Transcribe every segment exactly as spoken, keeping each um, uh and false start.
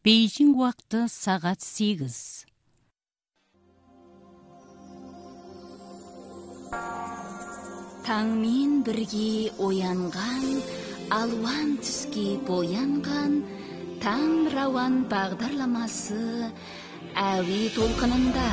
Бейжің уақыты сағат сегіз. Таңмен бірге оянған, алуан түске боянған, таң рауан бағдарламасы әуе толқынында.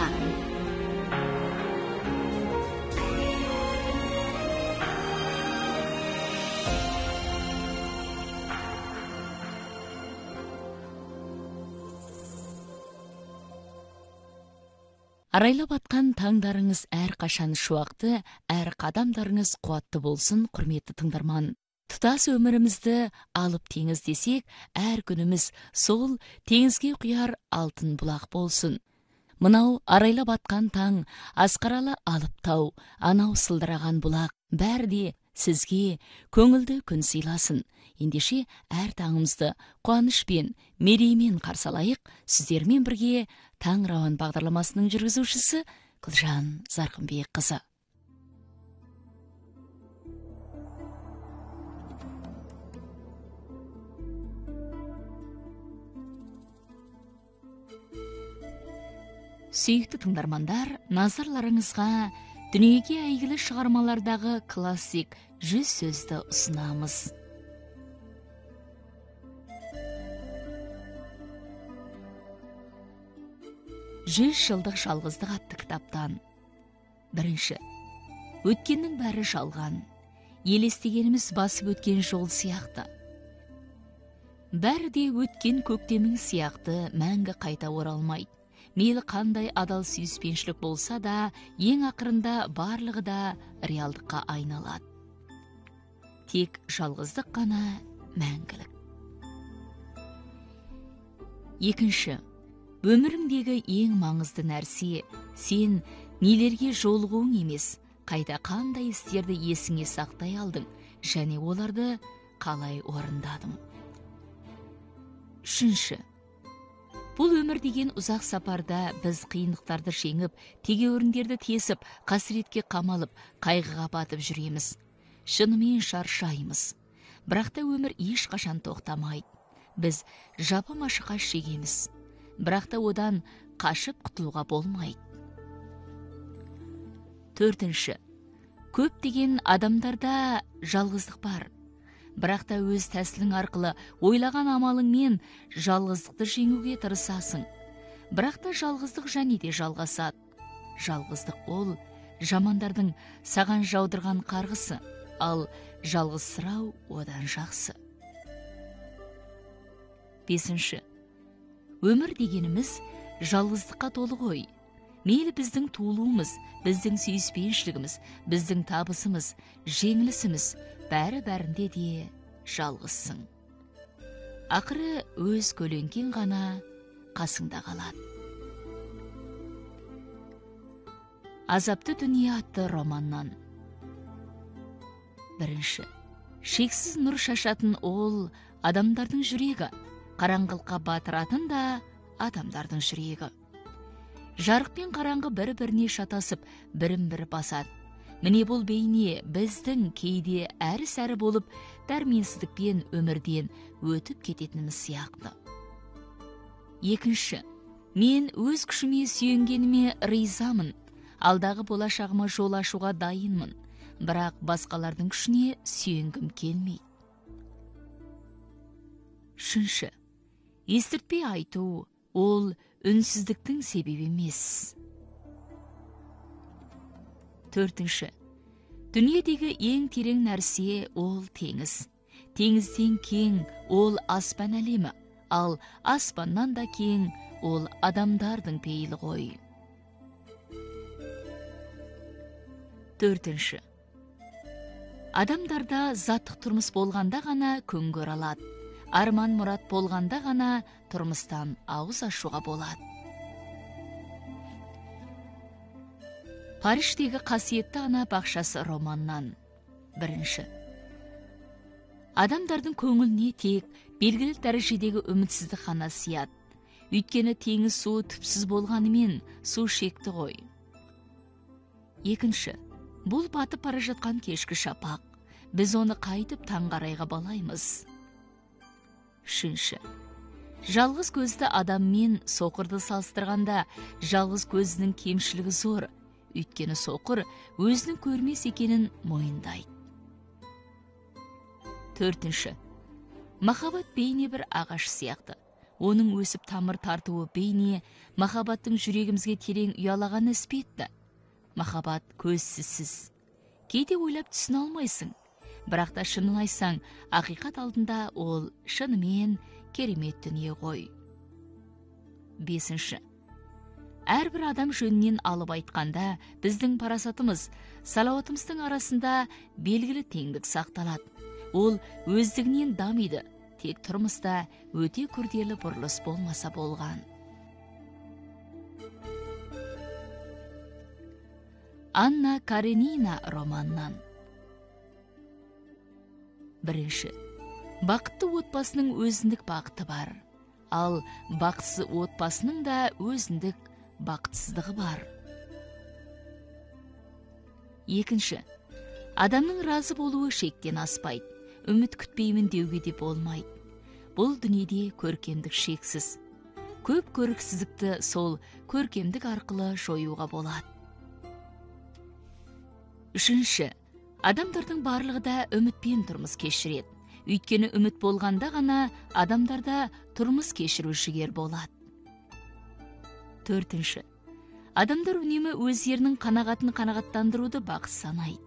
Арайлап атқан таңдарыңыз әр қашан шуақты, әр қадамдарыңыз қуатты болсын, құрметті тыңдарман. Тұтас өмірімізді алып теңіз десек, әр күніміз сол теңізге құяр алтын бұлақ болсын. Мынау арайлап атқан таң, асқаралы алып тау, анау сылдыраған бұлақ, бәрде сізге көңілді күн сыйласын. Ендеше әр таңымызды қуанышпен, мереймен қарсы алайық. Сіздермен бірге Таң рауан бағдарламасының жүргізушісі Гүлжан Зарқынбекқызы. Сүйікті тыңдармандар, назарларыңызға дүниеге әйгілі шығармалардағы классик жүз сөзді ұсынамыз. Жүз жылдық жалғыздық атты кітаптан. Бірінші. Өткеннің бәрі жалған. Елестегеніміз басып өткен жол сияқты. Бәрі де өткен көктемің сияқты мәңгі қайта оралмайды. Мейлі қандай адал сүйіспеншілік болса да, ең ақырында барлығы да реалдыққа айналады. Тек жалғыздық қана мәңгілік. Екінші. Өміріңдегі ең маңызды нәрсе, сен нелерге жолығуың емес, қайда қандай істерді есіңе сақтай алдың, және оларды қалай орындадың. Үшінші. Бұл өмір деген ұзақ сапарда біз қиындықтарды жеңіп, тегеуріндерді тесіп, қасіретке қамалып, қайғыға батып жүреміз. Шынымен шаршаймыз. Бірақ та өмір ешқашан тоқтамайды. Біз жапа машыққа шегеміз. Бірақ та одан қашып құтылуға болмайды. Төртінші. Көп деген адамдарда жалғыздық бар. Бірақ та өз тәсілің арқылы ойлаған амалыңмен жалғыздықты жеңуге тырысасың. Бірақ та жалғыздық және де жалғасады. Жалғыздық ол жамандардың саған жаудырған қарғысы, ал жалғызсырау одан жақсы. Бесінші. Өмір дегеніміз жалғыздыққа толы ғой. Мейлі біздің туылуымыз, біздің сүйіспеншілігіміз, біздің табысымыз, жеңілісіміз, бәрі-бәрінде де жалғызсың. Ақыры өз көлеңкең ғана қасыңда қалады. Азапты дүние атты романнан. Бірінші. Шексіз нұр шашатын ол адамдардың жүрегі, қараңғылыққа батыратын да адамдардың жүрегі. Жарық пен қараңғы бір-біріне шатасып, бірін-бірі басады. Міне бұл бейне біздің кейде әрі-сәрі болып, дәрменсіздікпен өмірден өтіп кететініміз сияқты. Екінші. Мен өз күшіме сүйенгеніме ризамын. Алдағы болашағыма жол ашуға дайынмын. Бірақ басқалардың күшіне сүйенгім келмейді. Үшінші. Естіртпей айту, ол үнсіздіктің себебі емес. Төртінші. Дүниедегі ең терең нәрсе ол теңіз. Теңізден кең ол аспан әлемі, ал аспаннан да кең ол адамдардың пейілі ғой. Төртінші. Адамдарда заттық тұрмыс болғанда ғана күн көре алады. Арман мұрат болғанда ғана тұрмыстан ауыз ашуға болады. Париштегі қасиетті ана бақшасы романнан. Бірінші. Адамдардың көңіліне тек белгілі дәрежедегі үмітсіздік қана сияды. Өйткені теңіз суы түпсіз болғанымен су шекті ғой. Екінші. Бұл батып бара жатқан кешкі шапақ. Біз оны қайтып таңғарайға балаймыз. Үшінші. Жалғыз көзді адам мен соқырды салыстырғанда жалғыз көзінің кемшілігі зор, өйткені соқыр өзінің көрмес екенін мойындайды. Төртінші. Махаббат бейне бір ағаш сияқты. Оның өсіп тамыр тартуы бейне махаббаттың жүрегімізге терең ұялағаны іспетті. Махаббат көзсізсіз. Кейде ойлап түсіне алмайсың. Бірақ та шынын айтсаң, ақиқат алдында ол шынымен керемет дүние ғой. Бесінші. Әрбір адам жөнінен алып айтқанда, біздің парасатымыз, салауатымыздың арасында белгілі теңдік сақталады. Ол өздігінен дамиды, тек тұрмыста өте күрделі бұрылыс болмаса болған. Анна Каренина романынан. Бірінші. Бақытты отбасының өзіндік бақыты бар, ал бақытсыз отбасының да өзіндік бақытсыздығы бар. Екінші. Адамның разы болуы шектен аспайды, үміт күтпеймін деуге де болмайды. Бұл дүниеде көркемдік шексіз. Көп көріксіздікті сол көркемдік арқылы жоюға болады. Үшінші. Адамдардың барлығы да үмітпен тұрмыс кешіреді. Өйткені үміт болғанда ғана адамдарда тұрмыс кешіру жігер болады. Төртінші. Адамдар үнемі өздерінің қанағатын қанағаттандыруды бақыт санайды.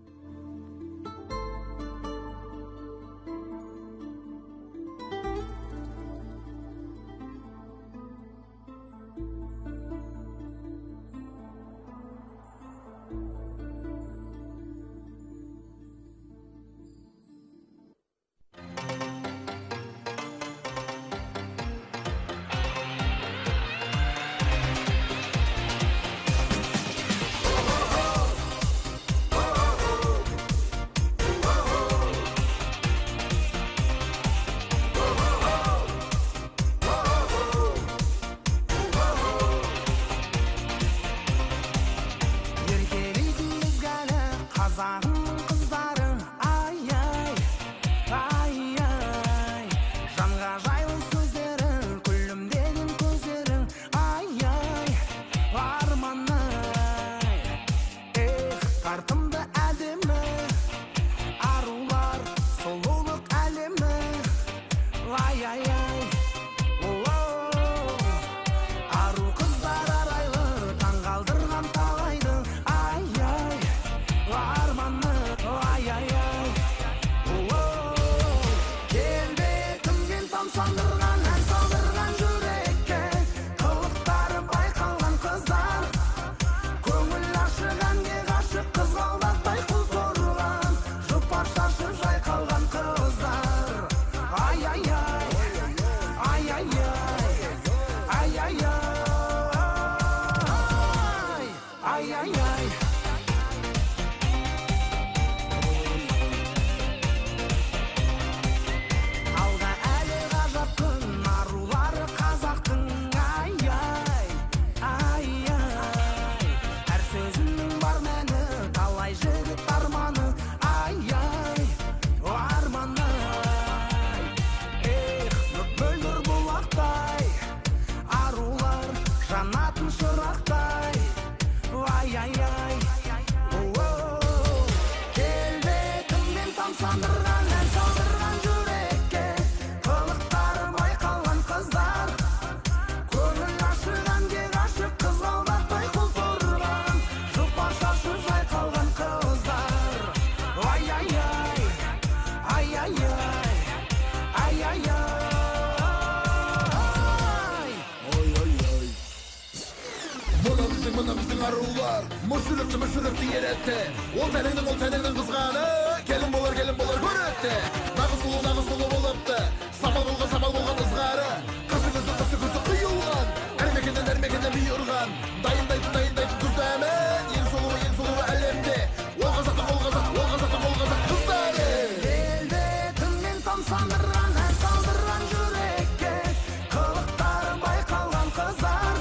Мүшілікті мүшілікті еретті. Ол тәніңнің, ол тәніңнің қызғаны. Келін болар, келін болар көретті. Нағыз сұлу, нағыз сұлу болыпты. Самал болған, самал болған ызғары. Қысы күзі, қысы күзі құйылған. Әрмекеннен, әрмекеннен бей ұрған. Дайындайтын, дайындайтын күзді әмін. Ең сұлуы, ең сұлуы әлемде. Ол қазақтың, ол қазақ, ол қазақтың, ол қазақ қыздары. Елде түнмен тамсандырған, ән салдырған жүрекке. Қылықтары байқалған қыздар.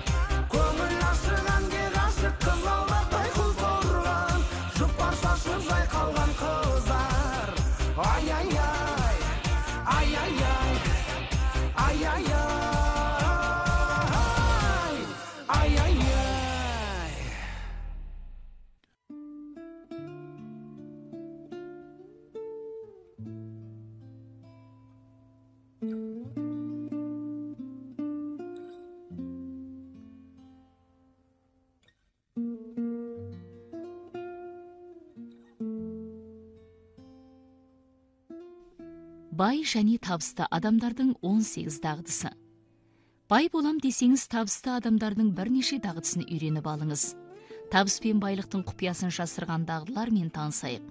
Көңіл ашыған ғашық қыз алдақтай құл торған. Жұпар шашып жайқалған қыздар. Ай-ай-ай, ай-ай-ай, ай-ай-ай. ай ай ай ай ай. Бай және табысты адамдардың он сегіз дағдысы. Бай болам десеңіз, табысты адамдардың бірнеше дағдысын үйреніп алыңыз. Табыс пен байлықтың құпиясын жасырған дағдылармен танысайық.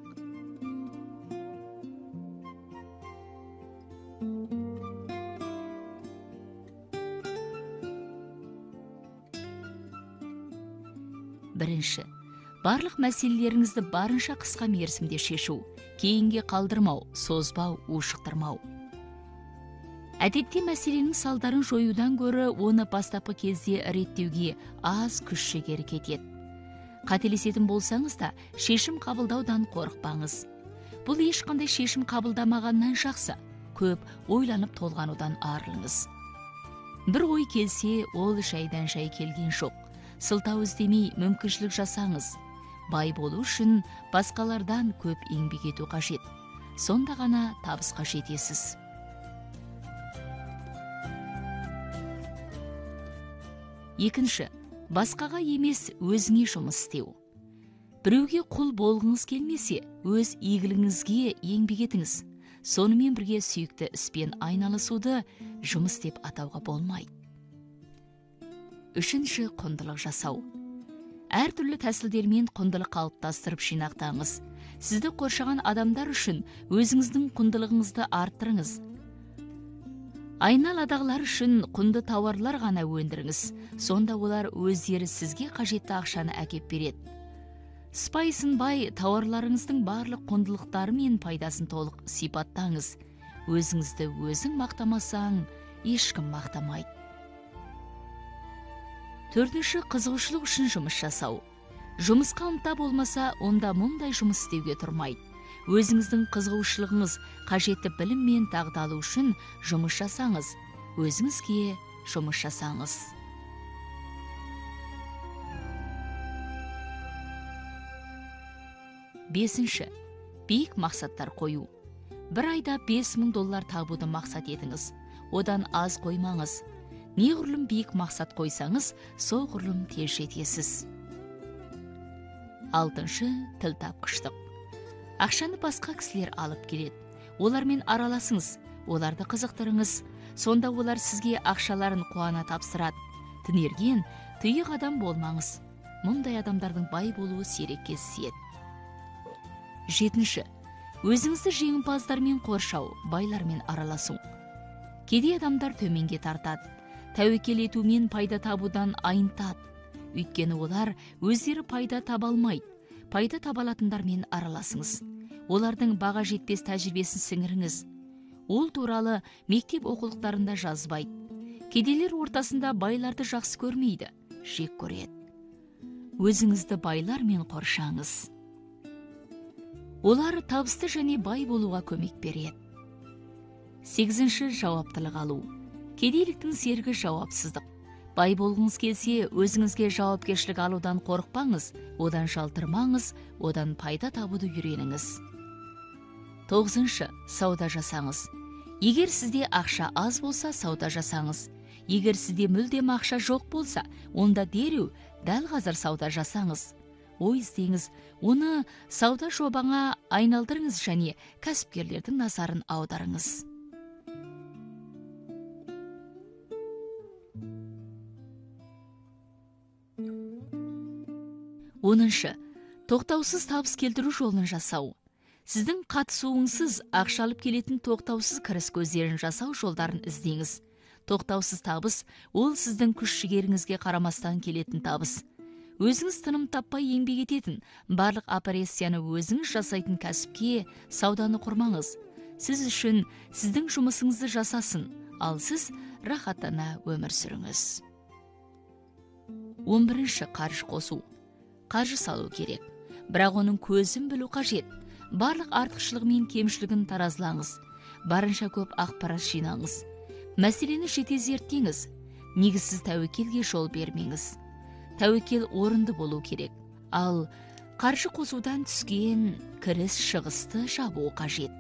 Бірінші, барлық мәселелеріңізді барынша қысқа мерзімде шешу, кейінге қалдырмау, созбау, ушықтырмау. Әдетте мәселенің салдарын жоюдан гөрі оны бастапқы кезде реттеуге аз күш жігер кетеді. Қателесетін болсаңыз да, шешім қабылдаудан қорықпаңыз. Бұл ешқандай шешім қабылдамағаннан жақсы, көп ойланып толғанудан арылыңыз. Бір ой келсе, ол жайдан жай келген жоқ. Сылтау іздемей мүмкіншілік жасаңыз. Бай болу үшін басқалардан көп еңбек ету қажет. Сонда ғана табысқа жетесіз. Екінші, басқаға емес өзіңе жұмыс істеу. Біреуге құл болғыңыз келмесе, өз игілігіңізге еңбек етіңіз. Сонымен бірге сүйікті іспен айналысуды жұмыс деп атауға болмайды. Үшінші, құндылық жасау. Әртүрлі тәсілдермен құндылық қалыптастырып жинақтаңыз. Сізді қоршаған адамдар үшін өзіңіздің құндылығыңызды арттырыңыз. Айналадағылар үшін құнды тауарлар ғана өндіріңіз. Сонда олар өздері сізге қажетті ақшаны әкеп береді. Сыпайысынбай тауарларыңыздың барлық құндылықтары мен пайдасын толық сипаттаңыз. Өзіңізді өзің мақтамасаң, ешкім мақтамайды. Төртінші, қызығушылық үшін жұмыс жасау. Жұмысқа ынта болмаса, онда мұндай жұмыс істеуге тұрмайды. Өзіңіздің қызығушылығыңыз қажетті білім мен дағды алу үшін жұмыс жасаңыз. Өзіңізге жұмыс жасаңыз. Бесінші, биік мақсаттар қою. Бір айда бес мың доллар табуды мақсат етіңіз. Одан аз қоймаңыз. Неғұрлым биік мақсат қойсаңыз, соғұрлым тез жетесіз. Алтыншы, тіл тапқыштық. Ақшаны басқа кісілер алып келеді. Олармен араласыңыз, оларды қызықтырыңыз. Сонда олар сізге ақшаларын қуана тапсырады. Түнерген, тұйық адам болмаңыз. Мұндай адамдардың бай болуы сирек кездеседі. Жетінші, өзіңізді жеңімпаздармен қоршау, байлармен араласу. Кейде адамдар төменге тартады. Тәуекел етумен пайда табудан айнтады. Өйткені олар өздері пайда таба алмайды. Пайда табалатындармен араласыңыз. Олардың баға жетпес тәжірибесін сіңіріңіз. Ол туралы мектеп оқулықтарында жазбайды. Кедейлер ортасында байларды жақсы көрмейді, жек көреді. Өзіңізді байлармен қоршаңыз. Олар табысты және бай болуға көмек береді. Сегізінші, жауаптылық алу. Кедейліктің серігі жауапсыздық. Бай болғыңыз келсе, өзіңізге жауапкершілік алудан қорықпаңыз, одан жалтырмаңыз, одан пайда табуды үйреніңіз. Тоғызыншы, сауда жасаңыз. Егер сізде ақша аз болса, сауда жасаңыз. Егер сізде мүлдем ақша жоқ болса, онда дереу дәл қазір сауда жасаңыз. Ой іздеңіз, оны сауда жобаңа айналдырыңыз және кәсіпкерлердің назарын аударыңыз. Оныншы, тоқтаусыз табыс келтіру жолын жасау. Сіздің қатысуыңсыз ақша алып келетін тоқтаусыз кіріс көздерін жасау жолдарын іздеңіз. Тоқтаусыз табыс ол сіздің күш жігеріңізге қарамастан келетін табыс. Өзіңіз тыным таппай еңбек ететін, барлық операцияны өзіңіз жасайтын кәсіпке сауданы құрмаңыз. Сіз үшін сіздің жұмысыңызды жасасын, ал сіз рахаттана өмір сүріңіз. он бірінші, қаржы қосу. Қаржы салу керек, бірақ оның көзін білу қажет. Барлық артықшылығы мен кемшілігін таразылаңыз. Барынша көп ақпарат жинаңыз. Мәселені жете зерттеңіз. Негізсіз тәуекелге жол бермеңіз. Тәуекел орынды болу керек. Ал қаржы қосудан түскен кіріс шығысты жабу қажет.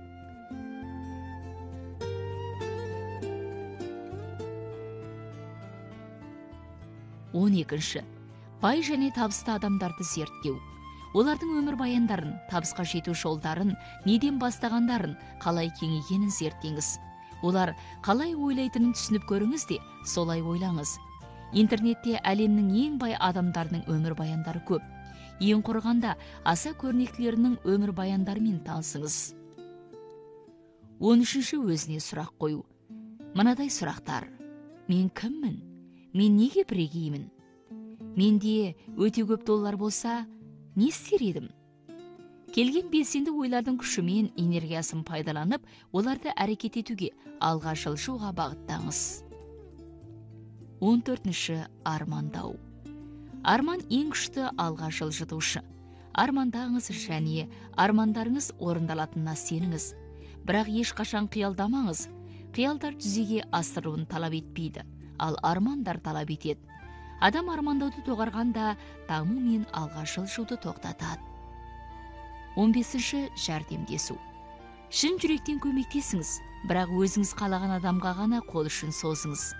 он екінші. Бай және табысты адамдарды зерттеу. Олардың өмір баяндарын, табысқа жету жолдарын, неден бастағандарын, қалай кеңейгенін зерттеңіз. Олар қалай ойлайтынын түсініп көріңіз де, солай ойлаңыз. Интернетте әлемнің ең бай адамдарының өмір баяндары көп. Ең құрығанда аса көрнектілерінің өмір баяндарымен танысыңыз. он үшінші. Өзіне сұрақ қою. Мынадай сұрақтар. Мен кіммін? Мен неге бірегеймін? Менде өте көп доллар болса, не істер едім? Келген белсенді ойлардың күшімен энергиясын пайдаланып, оларды әрекет етуге, алға жылжуға бағыттаңыз. он төртінші. Армандау. Арман ең күшті алға жылжытушы. Армандаңыз және армандарыңыз орындалатынына сеніңіз. Бірақ ешқашан қиялдамаңыз. Қиялдар жүзеге асыруын талап етпейді, ал армандар талап етеді. Адам армандауды тоғарғанда даму мен алға жылжуды тоқтатады. он бесінші. Жәрдемдесу. Шын жүректен көмектесіңіз, бірақ өзіңіз қалаған адамға ғана қол ұшын созыңыз.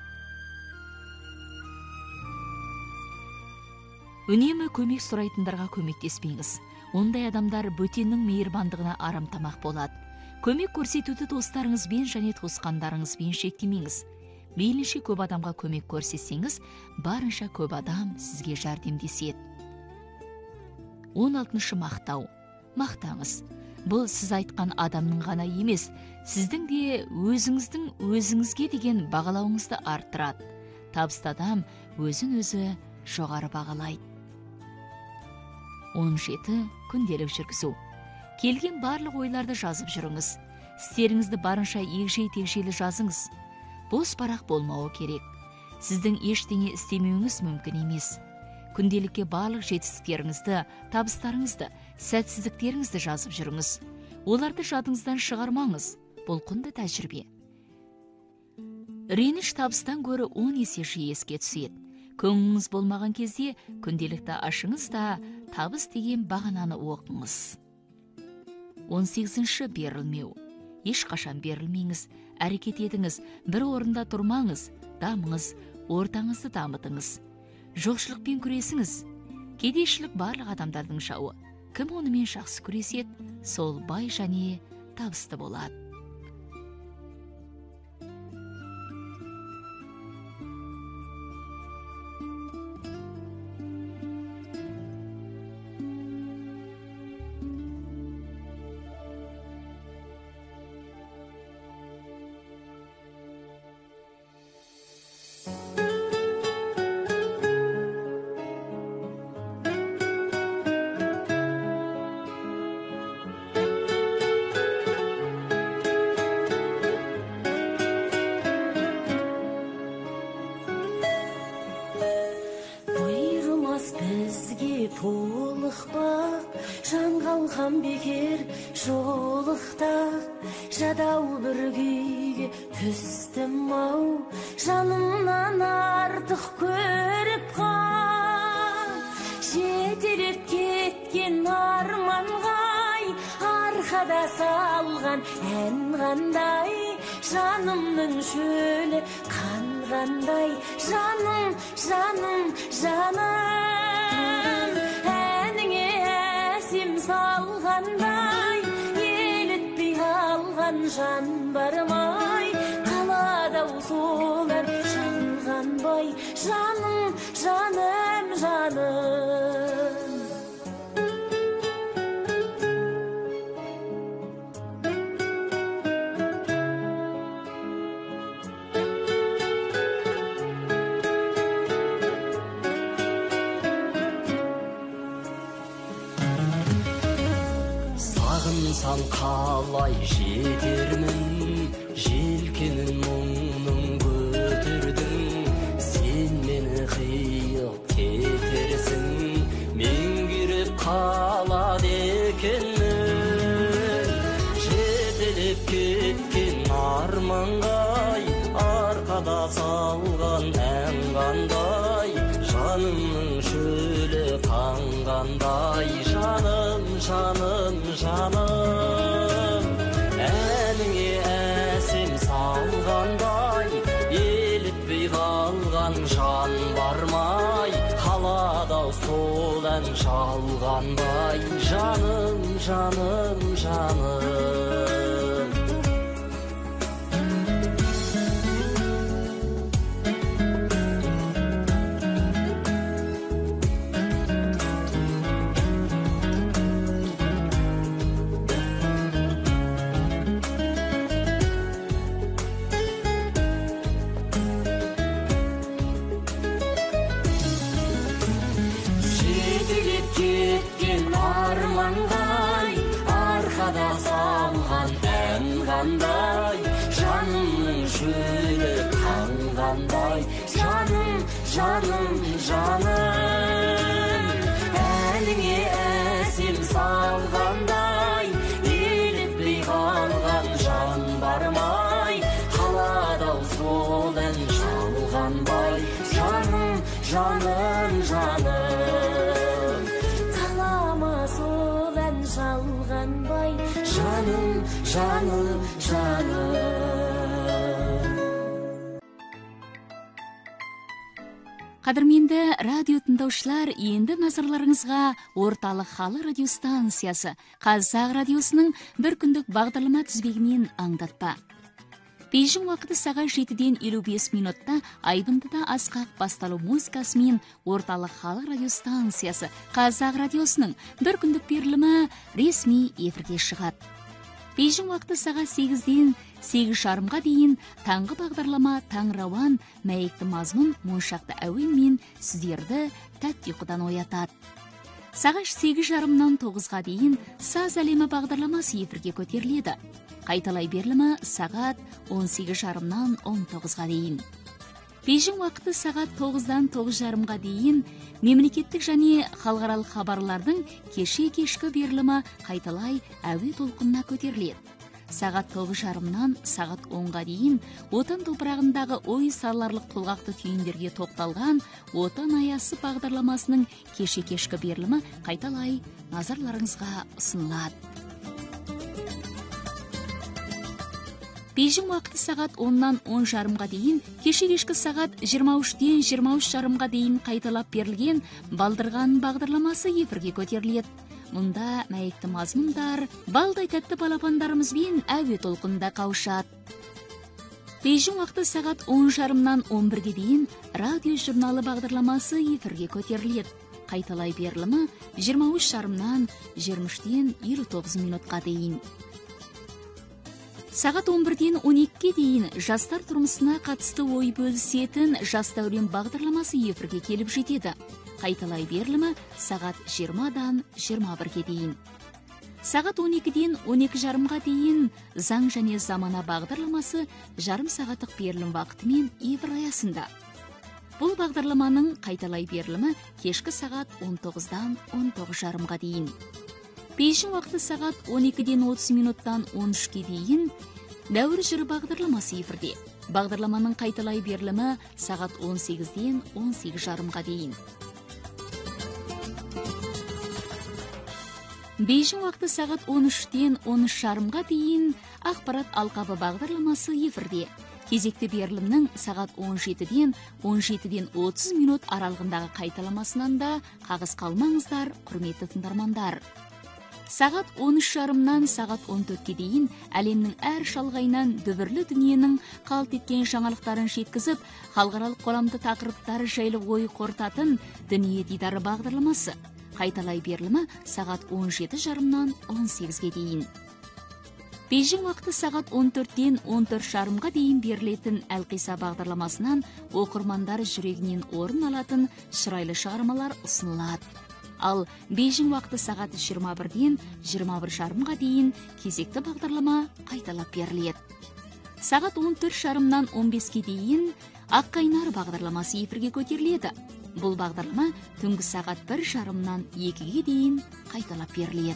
Үнемі көмек сұрайтындарға көмектеспеңіз. Ондай адамдар бөтеннің мейірбандығына арамтамақ болады. Көмек көрсетуді достарыңызбен және туысқандарыңызбен шектемеңіз. Мейлінше көп адамға көмек көрсетсеңіз, барынша көп адам сізге жәрдемдеседі. он алтыншы. Мақтау. Мақтаңыз. Бұл сіз айтқан адамның ғана емес, сіздің де өзіңіздің өзіңізге деген бағалауыңызды арттырады. Табысты адам өзін өзі жоғары бағалайды. он жеті. Күнделік жүргізу. Келген барлық ойларды жазып жүріңіз. Істеріңізді барынша егжей-тегжейлі жазыңыз. Бос парақ болмауы керек. Сіздің ештеңе істемеуіңіз мүмкін емес. Күнделікке барлық жетістіктеріңізді, табыстарыңызды, сәтсіздіктеріңізді жазып жүріңіз. Оларды жадыңыздан шығармаңыз. Бұл құнды тәжірибе. Реніш табыстан гөрі он есе жиі еске түседі. Көңіліңіз болмаған кезде күнделікті ашыңыз да табыс деген бағананы оқыңыз. он сегізінші. Берілмеу. Ешқашан берілмеңіз, әрекет етіңіз, бір орында тұрмаңыз, дамыңыз, ортаңызды дамытыңыз. Жоқшылықпен күресіңіз. Кедейшілік барлық адамдардың жауы. Кім онымен жақсы күреседі, сол бай және табысты болады. толықпа, жан қалған бекер жолықта, жадау бір күйге түстім-ау, жанымнан артық көріп қал. Жетелеп кеткен арманғай, арқада салған ән қандай, жанымның шөлі қанғандай, жаным, жаным, жаным. Әніңе әсем салғандай, елітпей қалған жан бармай, қаладау солар жанғанбай, жаным, жаным, жаным. Сағынсам қалай жетермін, желкенін мұңның көтердің, сен мені қиып кетерсің, мен кіріп қалады екенмін. Жетелеп кеткен арманғай, арқа салғандай, жаным, жаным, жаным. Әніңе әсем салғандай, елітпей қалған жан бармай, қалада сол ән шалғандай, жаным, жаным, жаным. Кеткен армандай, арқада салған ән қандай, жанымның жөні қанғандай, жаным, жаным, жаным. Әніңе әсем салғандай, елітпей қалған жан бармай, қалада сол ән шалғандай, жаным, жаным, жаным. Жалғанбай, жаным, жаным, жаным. Қадірменді радио тыңдаушылар, енді назарларыңызға орталық халық радиостанциясы Қазақ радиосының бір күндік бағдарлама тізбегінен аңдатпа. Бейжің уақыты сағат жетіден елу бес минутта айбындыда асқақ басталу музыкасымен орталық халық радиостанциясы Қазақ радиосының бір күндік берілімі ресми эфирге шығады. Бейжің уақыты сағат сегізден сегіз жарымға дейін таңғы бағдарлама таң рауан мәйекті мазмұн моншақты әуенмен сіздерді тәтті ұйқыдан оятады. Сағат сегіз жарымнан тоғызға дейін саз әлемі бағдарламасы эфирге көтеріледі. Қайталай берілімі сағат он сегіз жарымнан он тоғызға дейін. Бейжің уақыты сағат тоғыздан тоғыз жарымға дейін мемлекеттік және халықаралық хабарлардың кеше кешкі берілімі қайталай әуе толқынына көтеріледі. Сағат тоғыз жарымнан сағат онға дейін отан топырағындағы ой сарларлық толғақты түйіндерге тоқталған отан аясы бағдарламасының кеше кешкі берілімі қайталай назарларыңызға ұсынылады. Бейжің уақыты сағат оннан он жарымға дейін, кеше кешкі сағат жиырма үштен жиырма үш жарымға дейін қайталап берілген балдырған бағдарламасы эфирге көтеріледі. Мұнда мәйекті мазмұндар балдай тәтті балапандарымызбен әуе толқынында қауышады. Бейжің уақыты сағат он жарымнан он бірге дейін радио журналы бағдарламасы эфирге көтеріледі. Қайталай берілімі жиырма үш жарымнан жиырма үштен елу тоғыз минутқа дейін. Сағат он бірден он екіге дейін жастар тұрмысына қатысты ой бөлісетін жас дәурен бағдарламасы эфирге келіп жетеді. Қайталай берілімі сағат жиырмадан жиырма бірге дейін. Сағат он екіден он екі жарымға дейін заң және замана бағдарламасы жарым сағаттық берілім уақытымен эфир аясында. Бұл бағдарламаның қайталай берілімі кешкі сағат он тоғыздан он тоғыз жарымға дейін. Бейжің уақыты сағат он екіден отыз минуттан он үшке дейін дәуір жыры бағдарламасы эфирде. Бағдарламаның қайталай берілімі сағат он сегізден он сегіз жарымға дейін. Бейжің уақыты сағат он үштен он үш жарымға дейін ақпарат алқабы бағдарламасы эфирде. Кезекті берілімнің сағат он жетіден он жетіден отыз минут аралығындағы қайталамасынан да қағыс қалмаңыздар, құрметті тыңдармандар. Сағат он үш жарымнан сағат он төртке дейін әлемнің әр шалғайынан дүбірлі дүниенің қалт еткен жаңалықтарын жеткізіп, халықаралық қоғамды тақырыптары жайлы ой қорытатын дүние дидары бағдарламасы. Қайталай берілімі сағат он жеті жарымнан он сегізге дейін. Бейжің уақыты сағат он төрттен он төрт жарымға дейін берілетін әлқиса бағдарламасынан оқырмандар жүрегінен орын алатын шырайлы шығармалар ұсынылады. Ал Бейжің уақыты сағат жиырма бірден жиырма бір жарымға дейін кезекті бағдарлама қайталап беріледі. Сағат он төрт жарымнан он беске дейін Аққайнар бағдарламасы эфирге көтеріледі. Бұл бағдарлама түнгі сағат бір жарымнан екіге дейін қайталап беріледі.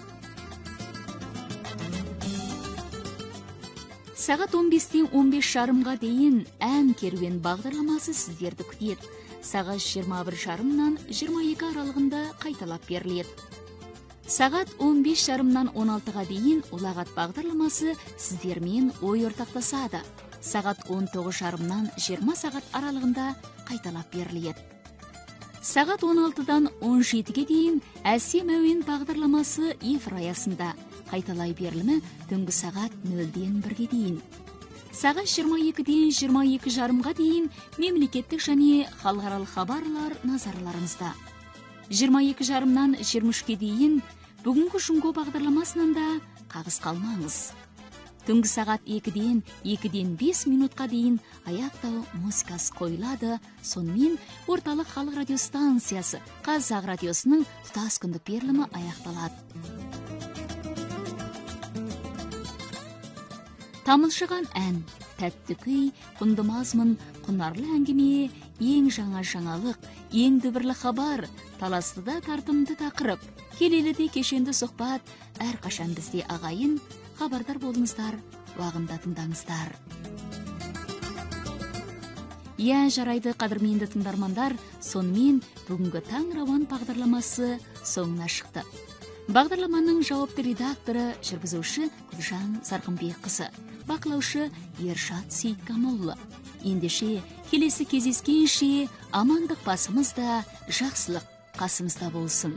Сағат он бестен он бес жарымға дейін ән керуен бағдарламасы сіздерді күтеді. сағат жиырма бір жарымнан жиырма екі аралығында қайталап беріледі. Сағат он бес жарымнан он алтыға дейін ұлағат бағдарламасы сіздермен ой ортақтасады. Сағат он тоғыз жарымнан жиырма сағат аралығында қайталап беріледі. Сағат он алтыдан он жетіге дейін әсем әуен бағдарламасы эфир аясында, қайталай берілімі түнгі сағат нөлден бірге дейін. Сағат жиырма екіден жиырма екі жарымға дейін мемлекеттік және халықаралық хабарлар назарларыңызда. жиырма екі жарымнан жиырма үшке дейін бүгінгі Жұңго бағдарламасынан да қағыс қалмаңыз. Түнгі сағат екіден екіден бес минутқа дейін аяқтау музыкасы қойылады. Сонымен орталық халық радиостанциясы Қазақ радиосының тұтас күндік берілімі аяқталады. Тамылжыған ән, тәтті күй, құнды мазмұн, құнарлы әңгіме, ең жаңа жаңалық, ең дүбірлі хабар, таластыда тартымды тақырып, келеліде кешенді сұхбат, әрқашан бізде ағайын, хабардар болыңыздар, уағында тыңдаңыздар. Иә, жарайды қадірменді тыңдармандар, сонымен бүгінгі таң рауан бағдарламасы соңына шықты. Бағдарламаның жауапты редакторы, жүргізуші Гүлжан Сарқынбекқызы, бақылаушы Ершат Сейткамоллы. Ендеше келесі кездескенше амандық басымызда, жақсылық қасымызда болсын.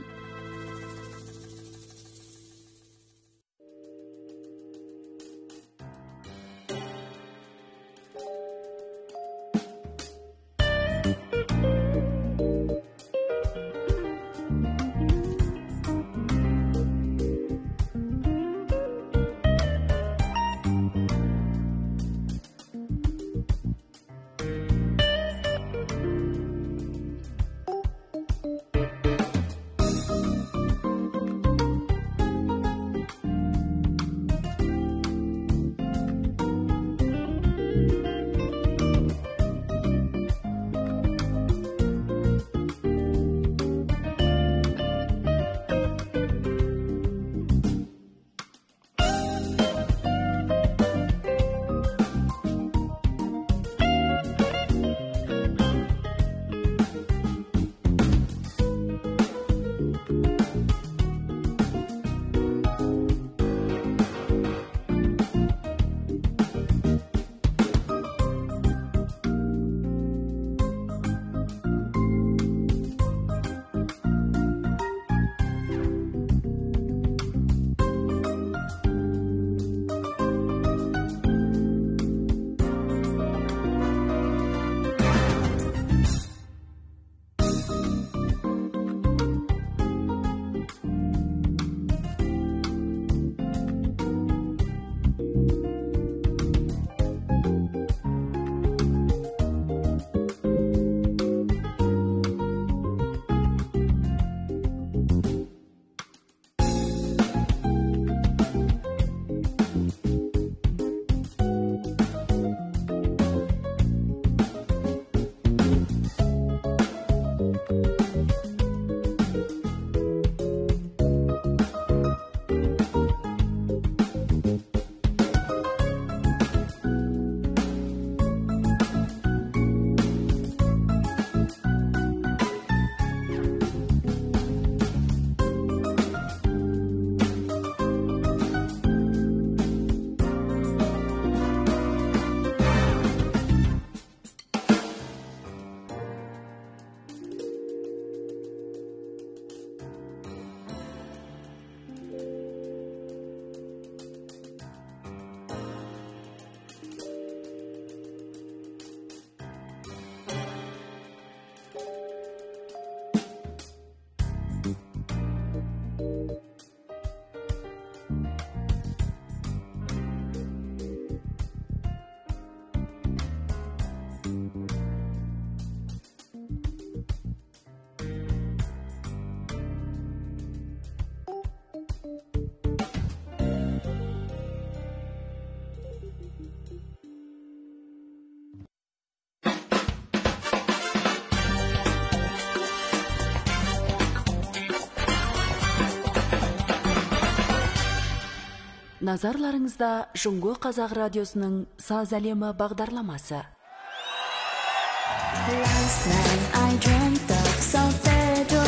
Назарларыңызда Жұңго Қазақ радиосының саз әлемі бағдарламасы. Last night I dreamt of Solfeggio,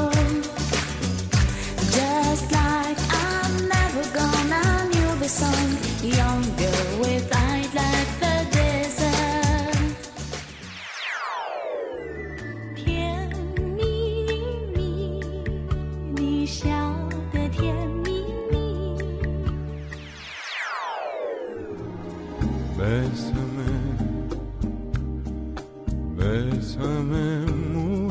just like I'm never gonna knew the song, younger with eyes like the desert. 甜蜜蜜，你笑得甜蜜蜜。 Bésame, bésame mucho.